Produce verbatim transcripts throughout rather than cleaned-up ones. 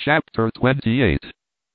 Chapter twenty-eight.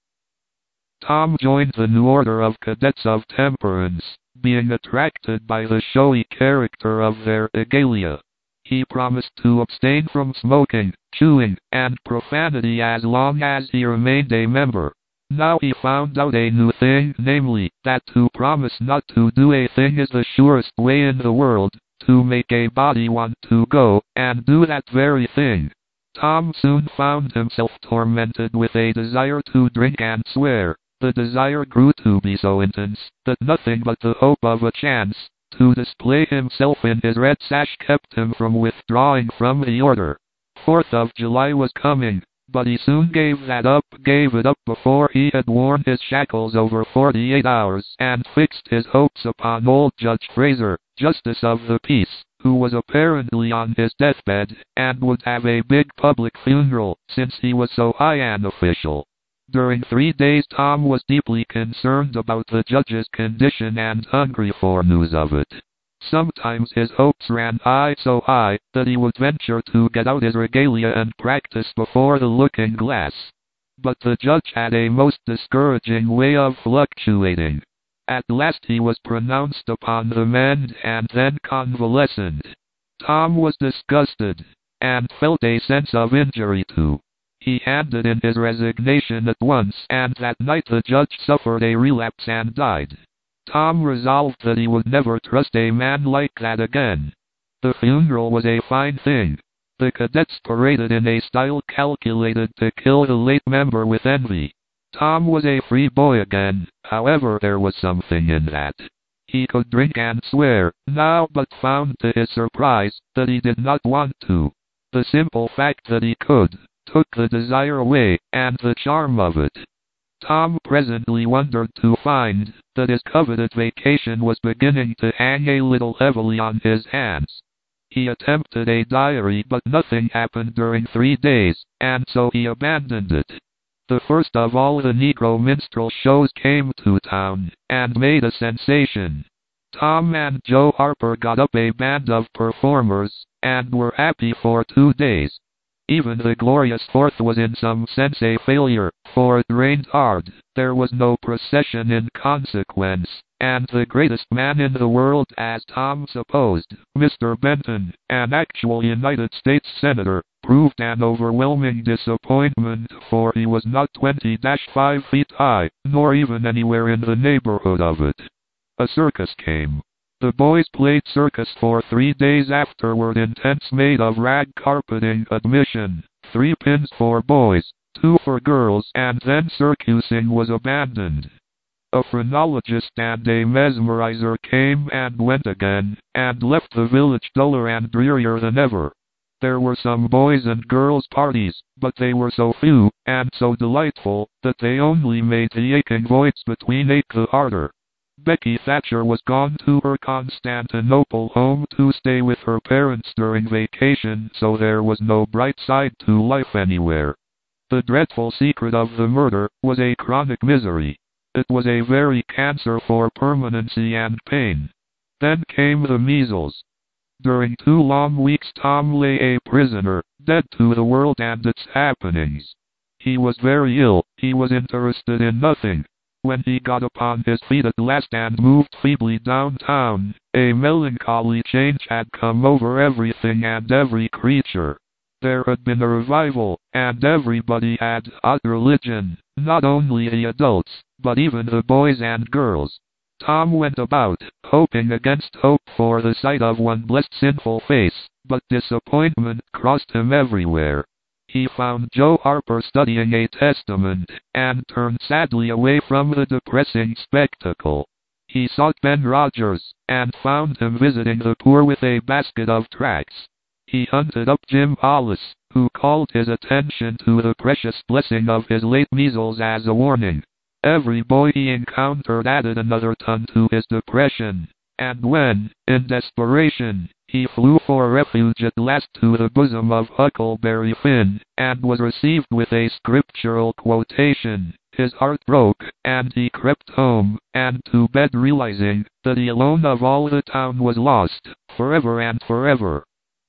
Tom joined the New Order of Cadets of Temperance, being attracted by the showy character of their regalia. He promised to abstain from smoking, chewing, and profanity as long as he remained a member. Now he found out a new thing, namely, that to promise not to do a thing is the surest way in the world to make a body want to go and do that very thing. Tom soon found himself tormented with a desire to drink and swear. The desire grew to be so intense that nothing but the hope of a chance to display himself in his red sash kept him from withdrawing from the order. Fourth of July was coming, but he soon gave that up, gave it up before he had worn his shackles over forty-eight hours, and fixed his hopes upon old Judge Fraser, Justice of the Peace, who was apparently on his deathbed, and would have a big public funeral, since he was so high an official. During three days Tom was deeply concerned about the judge's condition and hungry for news of it. Sometimes his hopes ran high, so high that he would venture to get out his regalia and practice before the looking-glass. But the judge had a most discouraging way of fluctuating. At last he was pronounced upon the mend and then convalescent. Tom was disgusted, and felt a sense of injury too. He handed in his resignation at once, and that night the judge suffered a relapse and died. Tom resolved that he would never trust a man like that again. The funeral was a fine thing. The cadets paraded in a style calculated to kill the late member with envy. Tom was a free boy again, however there was something in that. He could drink and swear now, but found to his surprise that he did not want to. The simple fact that he could took the desire away, and the charm of it. Tom presently wondered to find that his coveted vacation was beginning to hang a little heavily on his hands. He attempted a diary, but nothing happened during three days, and so he abandoned it. The first of all the Negro minstrel shows came to town, and made a sensation. Tom and Joe Harper got up a band of performers, and were happy for two days. Even the glorious Fourth was in some sense a failure, for it rained hard, there was no procession in consequence, and the greatest man in the world, as Tom supposed, Mister Benton, an actual United States Senator, proved an overwhelming disappointment, for he was not twenty-five feet high, nor even anywhere in the neighborhood of it. A circus came. The boys played circus for three days afterward in tents made of rag carpeting. Admission, three pins for boys, two for girls, and then circusing was abandoned. A phrenologist and a mesmerizer came and went again, and left the village duller and drearier than ever. There were some boys and girls parties, but they were so few, and so delightful, that they only made the aching voids between ache the harder. Becky Thatcher was gone to her Constantinople home to stay with her parents during vacation, so there was no bright side to life anywhere. The dreadful secret of the murder was a chronic misery. It was a very cancer for permanency and pain. Then came the measles. During two long weeks Tom lay a prisoner, dead to the world and its happenings. He was very ill, he was interested in nothing. When he got upon his feet at last and moved feebly downtown, a melancholy change had come over everything and every creature. There had been a revival, and everybody had hot religion, not only the adults, but even the boys and girls. Tom went about, hoping against hope for the sight of one blessed sinful face, but disappointment crossed him everywhere. He found Joe Harper studying a testament, and turned sadly away from the depressing spectacle. He sought Ben Rogers, and found him visiting the poor with a basket of tracts. He hunted up Jim Hollis, who called his attention to the precious blessing of his late measles as a warning. Every boy he encountered added another ton to his depression, and when, in desperation, he flew for refuge at last to the bosom of Huckleberry Finn, and was received with a scriptural quotation, his heart broke, and he crept home, and to bed realizing that he alone of all the town was lost, forever and forever.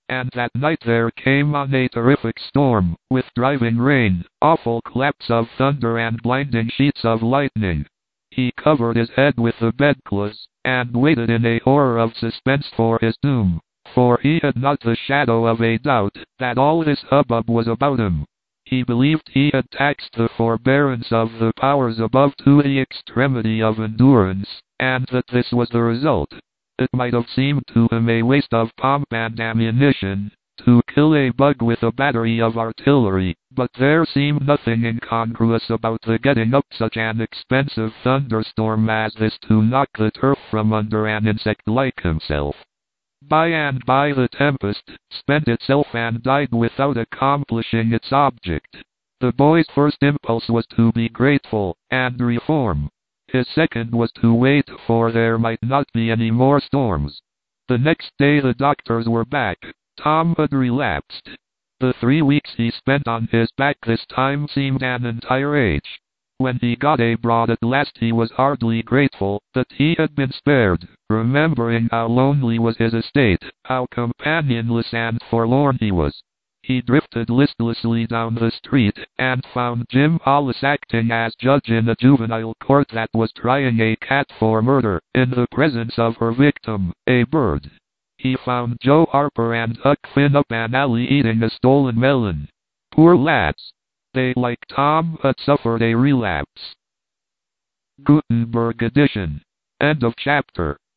and that night there came on a terrific storm, with driving rain, awful claps of thunder and blinding sheets of lightning. He covered his head with the bedclothes, and waited in a horror of suspense for his doom, for he had not the shadow of a doubt that all this hubbub was about him. He believed he had taxed the forbearance of the powers above to the extremity of endurance, and that this was the result. It might have seemed to him a waste of pomp and ammunition to kill a bug with a battery of artillery, but there seemed nothing incongruous about the getting up such an expensive thunderstorm as this to knock the turf from under an insect like himself. By and by the tempest spent itself and died without accomplishing its object. The boy's first impulse was to be grateful and reform. His second was to wait, for there might not be any more storms. The next day the doctors were back. Tom had relapsed. The three weeks he spent on his back this time seemed an entire age. When he got abroad at last he was hardly grateful that he had been spared, remembering how lonely was his estate, how companionless and forlorn he was. He drifted listlessly down the street, and found Jim Hollis acting as judge in a juvenile court that was trying a cat for murder, in the presence of her victim, a bird. He found Joe Harper and Huck Finn up an alley eating a stolen melon. Poor lads! They, like Tom, had suffered a relapse. Gutenberg edition. End of chapter.